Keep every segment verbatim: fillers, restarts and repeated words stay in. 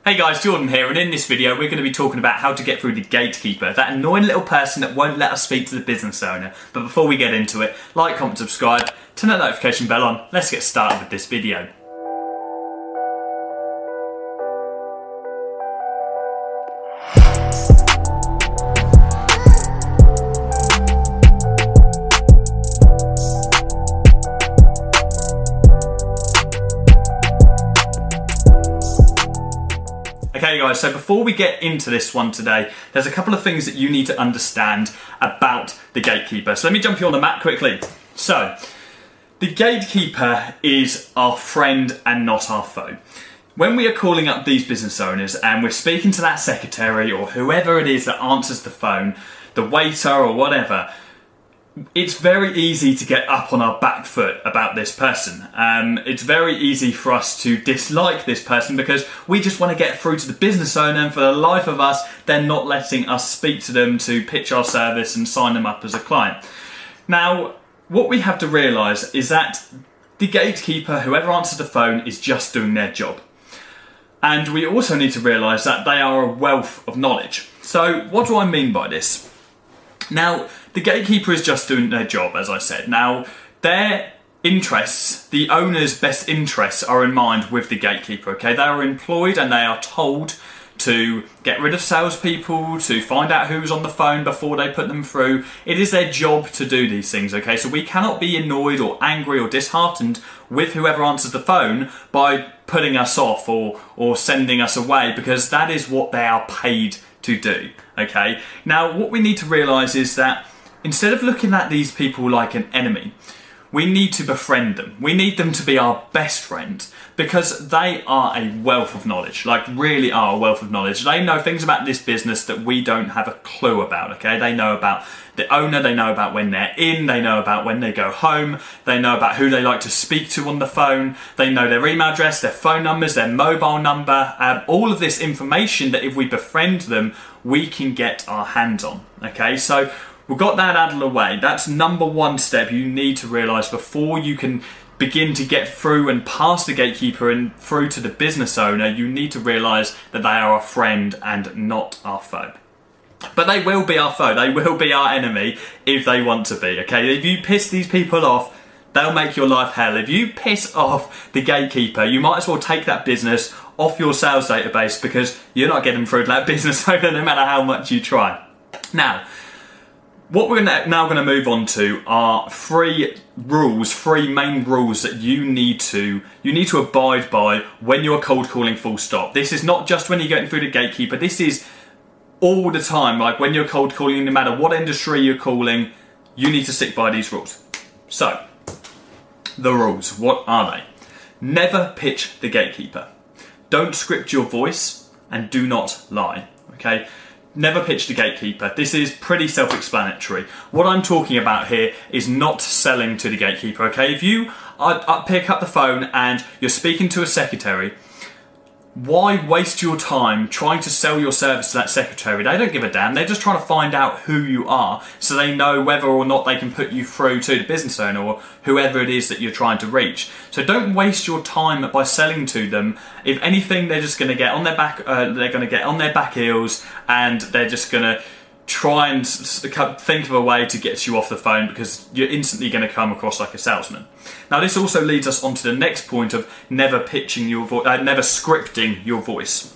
Hey guys, Jordan here, and in this video we're going to be talking about how to get through the gatekeeper, that annoying little person that won't let us speak to the business owner. But before we get into it, like, comment, subscribe, turn that notification bell on. Let's get started with this video. Okay guys, so before we get into this one today, there's a couple of things that you need to understand about the gatekeeper. So let me jump you on the map quickly. So, the gatekeeper is our friend and not our foe. When we are calling up these business owners and we're speaking to that secretary or whoever it is that answers the phone, the waiter or whatever, it's very easy to get up on our back foot about this person. Um, it's very easy for us to dislike this person because we just want to get through to the business owner, and for the life of us, they're not letting us speak to them to pitch our service and sign them up as a client. Now, what we have to realise is that the gatekeeper, whoever answers the phone, is just doing their job. And we also need to realise that they are a wealth of knowledge. So, what do I mean by this? Now, the gatekeeper is just doing their job, as I said. Now, their interests, the owner's best interests are in mind with the gatekeeper, okay? They are employed and they are told to get rid of salespeople, to find out who's on the phone before they put them through. It is their job to do these things, okay? So we cannot be annoyed or angry or disheartened with whoever answers the phone by putting us off or, or sending us away, because that is what they are paid to do, okay? Now, what we need to realise is that instead of looking at these people like an enemy, we need to befriend them. We need them to be our best friend because they are a wealth of knowledge, like really are a wealth of knowledge. They know things about this business that we don't have a clue about, okay? They know about the owner, they know about when they're in, they know about when they go home, they know about who they like to speak to on the phone, they know their email address, their phone numbers, their mobile number, um, all of this information that if we befriend them, we can get our hands on, okay? So we've got that out of the way. That's number one step you need to realise before you can begin to get through and past the gatekeeper and through to the business owner. You need to realise that they are our friend and not our foe. But they will be our foe. They will be our enemy if they want to be, okay? If you piss these people off, they'll make your life hell. If you piss off the gatekeeper, you might as well take that business off your sales database because you're not getting through to that business owner no matter how much you try. Now, what we're now going to move on to are three rules, three main rules that you need to you need to abide by when you're cold calling, full stop. This is not just when you're getting through the gatekeeper, this is all the time. Like when you're cold calling, no matter what industry you're calling, you need to stick by these rules. So, the rules, what are they? Never pitch the gatekeeper. Don't script your voice and do not lie, okay? Never pitch the gatekeeper. This is pretty self-explanatory. What I'm talking about here is not selling to the gatekeeper, okay? If you are, are, pick up the phone and you're speaking to a secretary, why waste your time trying to sell your service to that secretary? They don't give a damn. They're just trying to find out who you are so they know whether or not they can put you through to the business owner or whoever it is that you're trying to reach. So don't waste your time by selling to them. If anything, they're just going to get on their back. Uh, they're going to get on their back heels, and they're just going to try and think of a way to get you off the phone because you're instantly going to come across like a salesman. Now, this also leads us on to the next point of never pitching your voice, uh, never scripting your voice.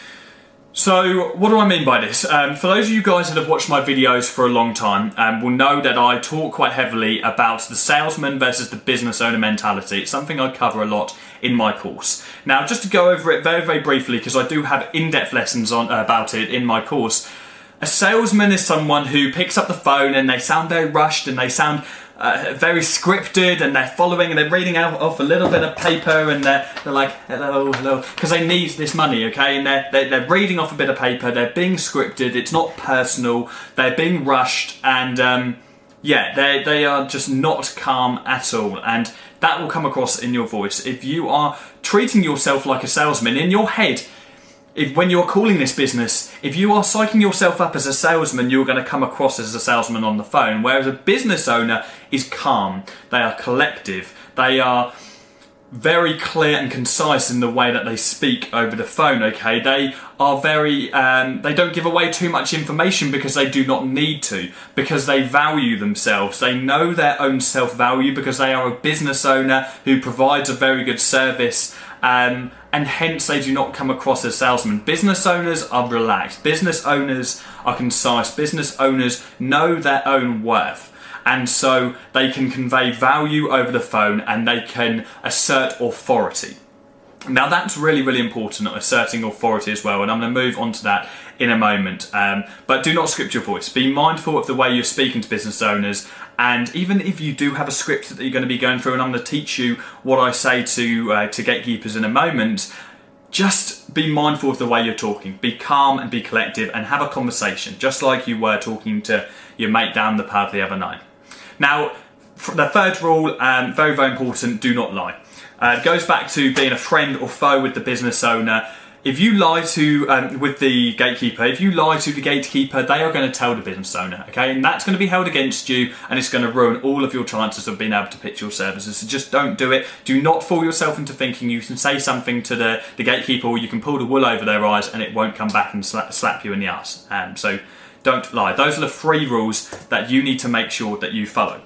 So, what do I mean by this? Um, for those of you guys that have watched my videos for a long time, um, will know that I talk quite heavily about the salesman versus the business owner mentality. It's something I cover a lot in my course. Now, just to go over it very, very briefly, because I do have in-depth lessons on uh, about it in my course. A salesman is someone who picks up the phone and they sound very rushed and they sound uh, very scripted, and they're following and they're reading out off a little bit of paper, and they're, they're like, hello, hello, because they need this money, okay? And they're, they're, they're reading off a bit of paper, they're being scripted, it's not personal, they're being rushed, and um, yeah, they, they are just not calm at all. And that will come across in your voice. If you are treating yourself like a salesman in your head, If when you're calling this business, if you are psyching yourself up as a salesman, you're going to come across as a salesman on the phone. Whereas a business owner is calm. They are collective. They are very clear and concise in the way that they speak over the phone, okay? They are very, um, they don't give away too much information because they do not need to, because they value themselves. They know their own self-value because they are a business owner who provides a very good service, um, and hence they do not come across as salesmen. Business owners are relaxed. Business owners are concise. Business owners know their own worth. And so they can convey value over the phone and they can assert authority. Now that's really, really important, asserting authority as well, and I'm going to move on to that in a moment. Um, but do not script your voice. Be mindful of the way you're speaking to business owners, and even if you do have a script that you're going to be going through, and I'm going to teach you what I say to, uh, to gatekeepers in a moment, just be mindful of the way you're talking. Be calm and be collective and have a conversation, just like you were talking to your mate down the pub the other night. Now, the third rule, um, very, very important, do not lie. Uh, it goes back to being a friend or foe with the business owner. If you lie to, um, with the gatekeeper, if you lie to the gatekeeper, they are going to tell the business owner, okay? And that's going to be held against you, and it's going to ruin all of your chances of being able to pitch your services. So just don't do it. Do not fool yourself into thinking you can say something to the, the gatekeeper, or you can pull the wool over their eyes and it won't come back and slap, slap you in the ass. Um, so don't lie. Those are the three rules that you need to make sure that you follow.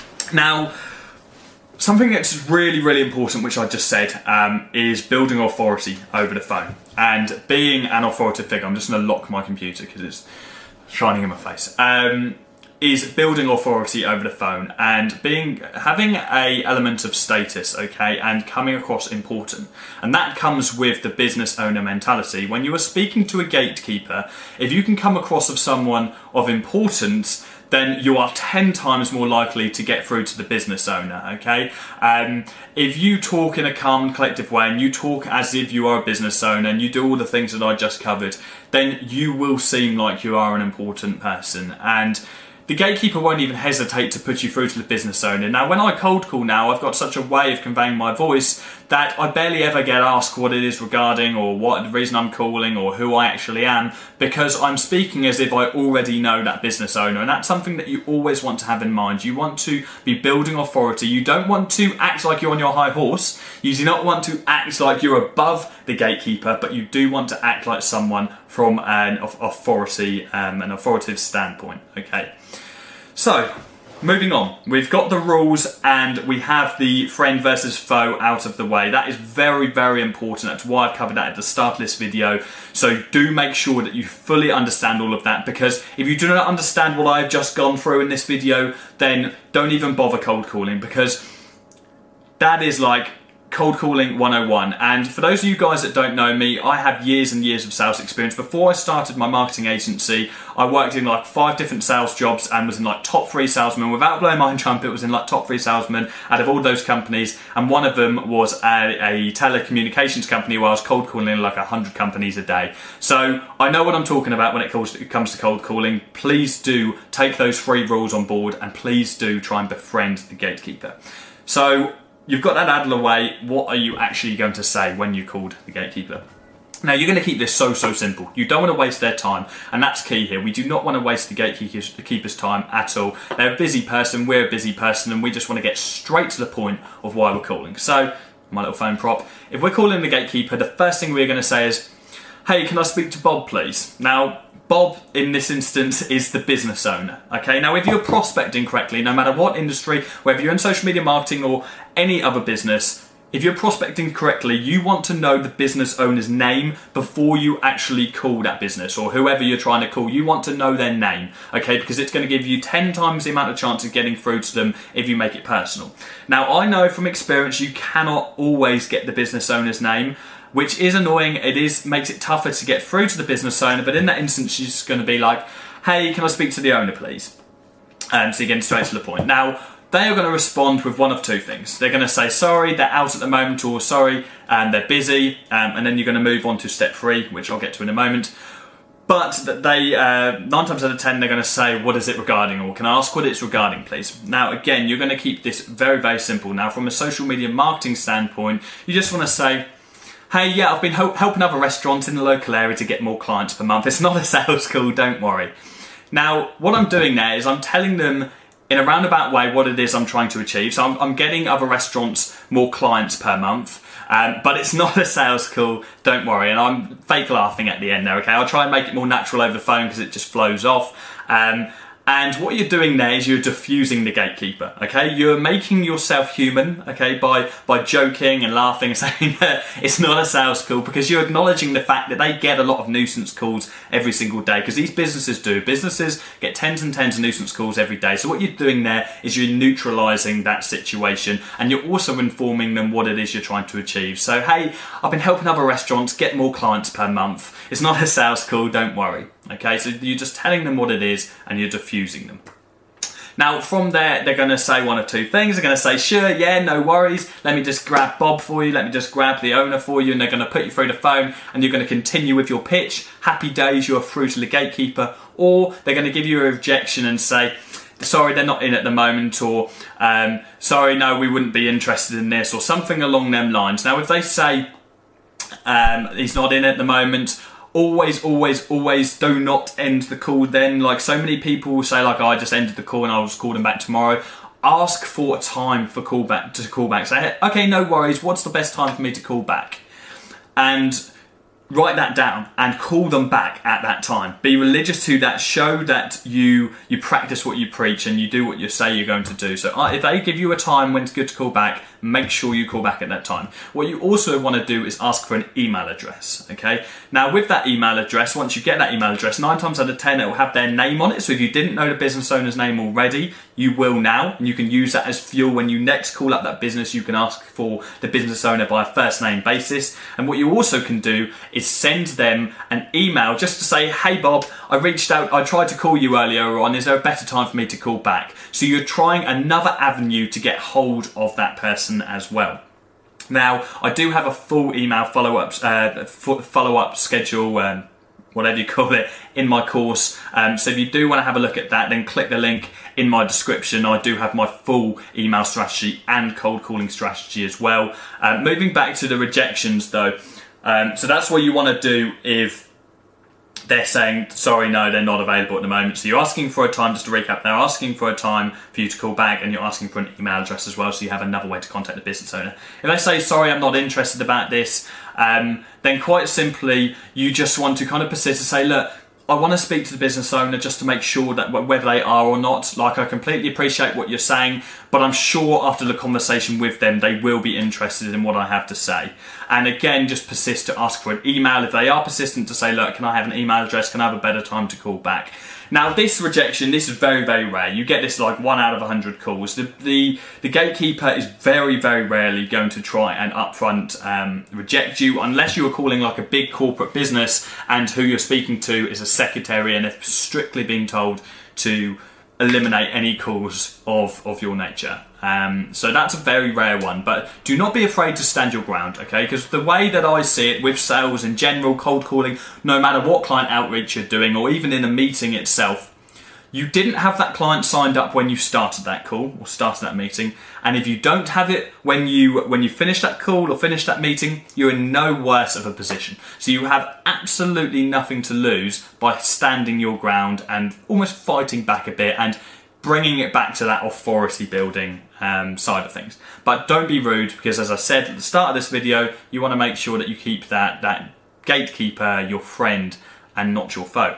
Now, something that's really, really important, which I just said, um, is building authority over the phone and being an authoritative figure. I'm just going to lock my computer because it's shining in my face. Um, is building authority over the phone and being having a element of status, okay, and coming across important. And that comes with the business owner mentality. When you are speaking to a gatekeeper, if you can come across as someone of importance, then you are ten times more likely to get through to the business owner, okay? Um, if you talk in a calm and collective way and you talk as if you are a business owner and you do all the things that I just covered, then you will seem like you are an important person. And the gatekeeper won't even hesitate to put you through to the business owner. Now, when I cold call now, I've got such a way of conveying my voice that I barely ever get asked what it is regarding or what the reason I'm calling or who I actually am, because I'm speaking as if I already know that business owner. And that's something that you always want to have in mind. You want to be building authority. You don't want to act like you're on your high horse. You do not want to act like you're above the gatekeeper, but you do want to act like someone from an authority, um, an authoritative standpoint, okay? So, moving on, we've got the rules and we have the friend versus foe out of the way. That is very, very important. That's why I've covered that at the start of this video. So do make sure that you fully understand all of that, because if you do not understand what I've just gone through in this video, then don't even bother cold calling, because that is like cold calling one oh one. And for those of you guys that don't know me, I have years and years of sales experience. Before I started my marketing agency, I worked in like five different sales jobs and was in like top three salesmen. Without blowing my own trumpet, was in like top three salesmen out of all those companies, and one of them was a, a telecommunications company where I was cold calling like a hundred companies a day. So I know what I'm talking about when it comes to cold calling. Please do take those three rules on board, and please do try and befriend the gatekeeper. So you've got that out of the way. What are you actually going to say when you called the gatekeeper? Now, you're going to keep this so, so simple. You don't want to waste their time, and that's key here. We do not want to waste the gatekeeper's time at all. They're a busy person, we're a busy person, and we just want to get straight to the point of why we're calling. So, my little phone prop. If we're calling the gatekeeper, the first thing we're going to say is, hey, can I speak to Bob, please? Now, Bob, in this instance, is the business owner, okay? Now, if you're prospecting correctly, no matter what industry, whether you're in social media marketing or any other business, if you're prospecting correctly, you want to know the business owner's name before you actually call that business, or whoever you're trying to call. You want to know their name, okay? Because it's going to give you ten times the amount of chance of getting through to them if you make it personal. Now, I know from experience you cannot always get the business owner's name, which is annoying. It is makes it tougher to get through to the business owner, but in that instance, she's just going to be like, hey, can I speak to the owner, please? Um, so you're getting straight to the point. Now, they are going to respond with one of two things. They're going to say, sorry, they're out at the moment, or sorry, and they're busy, um, and then you're going to move on to step three, which I'll get to in a moment. But they, uh, nine times out of ten, they're going to say, what is it regarding, or can I ask what it's regarding, please? Now, again, you're going to keep this very, very simple. Now, from a social media marketing standpoint, you just want to say, hey, yeah, I've been help helping other restaurants in the local area to get more clients per month. It's not a sales call, don't worry. Now, what I'm doing there is I'm telling them in a roundabout way what it is I'm trying to achieve. So I'm, I'm getting other restaurants more clients per month, um, but it's not a sales call, don't worry. And I'm fake laughing at the end there, okay? I'll try and make it more natural over the phone because it just flows off. Um, And what you're doing there is you're diffusing the gatekeeper, okay? You're making yourself human, okay, by, by joking and laughing and saying that it's not a sales call, because you're acknowledging the fact that they get a lot of nuisance calls every single day, because these businesses do. Businesses get tens and tens of nuisance calls every day. So what you're doing there is you're neutralising that situation, and you're also informing them what it is you're trying to achieve. So, hey, I've been helping other restaurants get more clients per month. It's not a sales call, don't worry. Okay, so you're just telling them what it is and you're diffusing them. Now, from there, they're going to say one or two things. They're going to say, sure, yeah, no worries. Let me just grab Bob for you. Let me just grab the owner for you. And they're going to put you through the phone and you're going to continue with your pitch. Happy days, you're through to the gatekeeper. Or they're going to give you a rejection and say, sorry, they're not in at the moment, or um, sorry, no, we wouldn't be interested in this, or something along them lines. Now, if they say um, he's not in at the moment, always, always, always do not end the call then. Like, so many people will say, like, oh, I just ended the call and I'll just call them back tomorrow. Ask for a time for call back, to call back. Say, okay, no worries, what's the best time for me to call back? And write that down and call them back at that time. Be religious to that. Show that you you practice what you preach and you do what you say you're going to do. So if they give you a time when it's good to call back, make sure you call back at that time. What you also want to do is ask for an email address, okay? Now, with that email address, once you get that email address, nine times out of ten, it will have their name on it. So if you didn't know the business owner's name already, you will now, and you can use that as fuel. When you next call up that business, you can ask for the business owner by a first name basis. And what you also can do is send them an email just to say, hey Bob, I reached out, I tried to call you earlier on, is there a better time for me to call back? So you're trying another avenue to get hold of that person as well. Now, I do have a full email follow-up uh, follow-up schedule, um, whatever you call it, in my course. Um, so if you do want to have a look at that, then click the link in my description. I do have my full email strategy and cold calling strategy as well. Uh, moving back to the rejections though, um, so that's what you want to do if they're saying, sorry, no, they're not available at the moment. So you're asking for a time, just to recap, they're asking for a time for you to call back, and you're asking for an email address as well, so you have another way to contact the business owner. If they say, sorry, I'm not interested about this, um, then quite simply, you just want to kind of persist and say, look, I want to speak to the business owner just to make sure that whether they are or not, like, I completely appreciate what you're saying, but I'm sure after the conversation with them, they will be interested in what I have to say. And again, just persist to ask for an email. If they are persistent to say, look, can I have an email address? Can I have a better time to call back? Now, this rejection, this is very, very rare. You get this like one out of a hundred calls. The, the, the gatekeeper is very, very rarely going to try and upfront um, reject you, unless you are calling like a big corporate business and who you're speaking to is a secretary and they're strictly being told to eliminate any calls of, of your nature. Um, so that's a very rare one, but do not be afraid to stand your ground, okay? Because the way that I see it with sales in general, cold calling, no matter what client outreach you're doing, or even in a meeting itself, you didn't have that client signed up when you started that call or started that meeting, and if you don't have it when you when you finish that call or finish that meeting, you're in no worse of a position. So you have absolutely nothing to lose by standing your ground and almost fighting back a bit and bringing it back to that authority building um, side of things. But don't be rude, because as I said at the start of this video, you want to make sure that you keep that, that gatekeeper your friend and not your foe.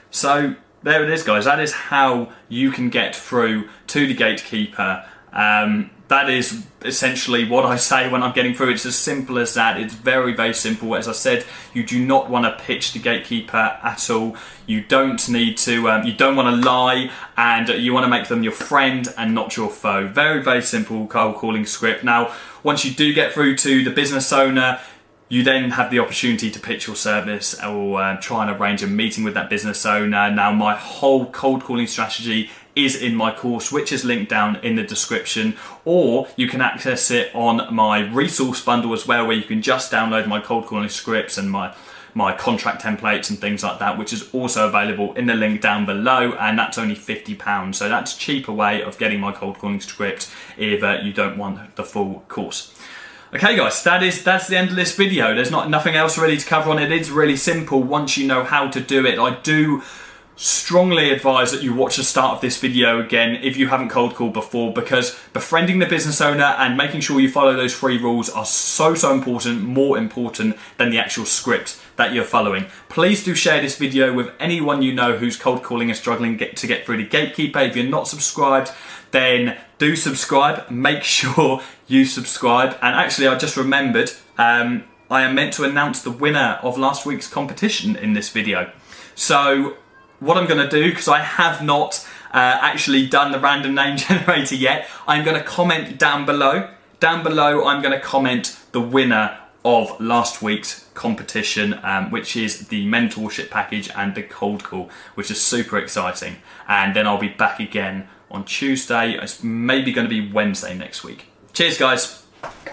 So there it is, guys. That is how you can get through to the gatekeeper. Um, that is essentially what I say when I'm getting through. It's as simple as that. It's very, very simple. As I said, you do not want to pitch the gatekeeper at all. You don't need to, um, you don't want to lie, and you want to make them your friend and not your foe. Very, very simple cold calling script. Now, once you do get through to the business owner, you then have the opportunity to pitch your service or uh, try and arrange a meeting with that business owner. Now, my whole cold calling strategy is in my course, which is linked down in the description, or you can access it on my resource bundle as well, where you can just download my cold calling scripts and my my contract templates and things like that, which is also available in the link down below, and that's only fifty pounds. So that's a cheaper way of getting my cold calling script if uh, you don't want the full course. Okay guys, that is that's the end of this video. There's not nothing else really to cover on it. It's really simple once you know how to do it. I do strongly advise that you watch the start of this video again if you haven't cold called before, because befriending the business owner and making sure you follow those three rules are so, so important, more important than the actual script that you're following. Please do share this video with anyone you know who's cold calling and struggling get to get through the Gatekeeper. If you're not subscribed, then do subscribe. Make sure you subscribe. And actually, I just remembered, um, I am meant to announce the winner of last week's competition in this video. So what I'm going to do, because I have not uh, actually done the random name generator yet, I'm going to comment down below. Down below, I'm going to comment the winner of last week's competition, um, which is the mentorship package and the cold call, which is super exciting. And then I'll be back again on Tuesday. It's maybe going to be Wednesday next week. Cheers, guys.